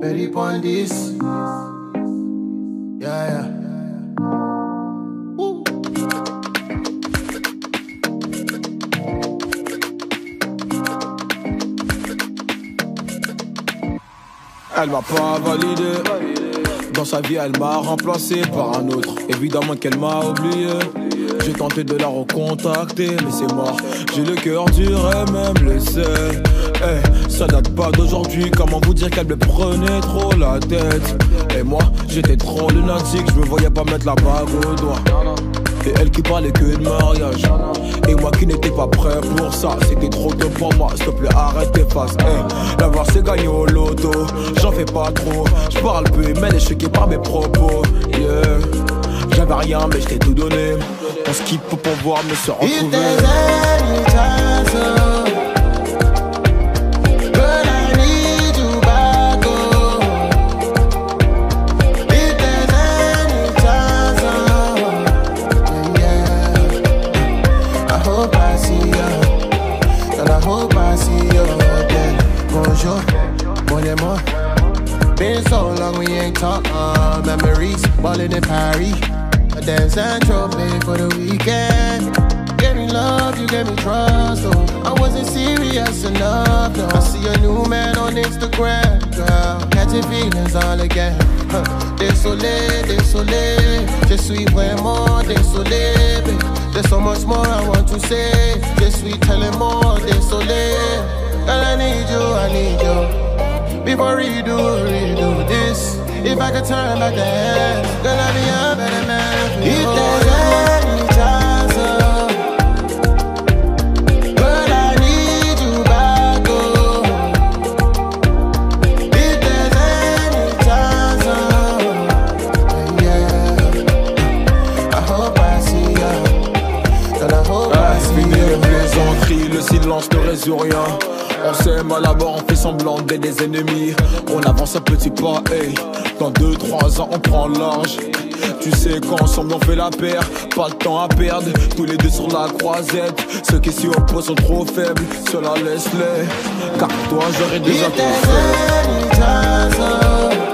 Betty Pondis. Yeah, yeah. Woo. Elle m'a pas validé. Dans sa vie, elle m'a remplacé par un autre. Évidemment qu'elle m'a oublié. J'ai tenté de la recontacter, mais c'est mort. J'ai le cœur dur et même le sel. Ça date pas d'aujourd'hui. Comment vous dire qu'elle me prenait trop la tête? Et moi, j'étais trop lunatique. Je me voyais pas mettre la bague au doigt. Et elle qui parlait que de mariage. Et moi qui n'étais pas prêt pour ça. C'était trop tôt pour moi, s'il te plaît arrête tes faces. L'avoir c'est gagné au loto. J'en fais pas trop. Je parle peu mais elle est choquée par mes propos. Yeah. J'avais rien mais je t'ai tout donné. On se quitte pour pouvoir me se retrouver. Been so long we ain't talk, memories ballin' in Paris. A dance and trophy for the weekend. Gave me love, you gave me trust, oh. I wasn't serious enough, no. I see a new man on Instagram, girl. Catching feelings all again. Désolé, désolé. Je suis vraiment désolé, babe. There's so much more I want to say. Je suis tellement désolé. Girl, I need you. Before redo this. If I could turn back the hands, girl, I'd be a better man for you. If there's any chance, girl, I need you back, oh. If there's any chance, yeah. I hope I see ya. Girl, I hope I see ya. Crie, le silence ne résout rien. On s'aime à la mort, on fait semblant d'être des ennemis. On avance un petit pas, hey. Dans 2-3 ans on prend large. Tu sais qu'ensemble on fait la paire. Pas le temps à perdre, tous les deux sur la croisette. Ceux qui s'y opposent sont trop faibles, cela laisse-les. Car toi j'aurais déjà tout fait.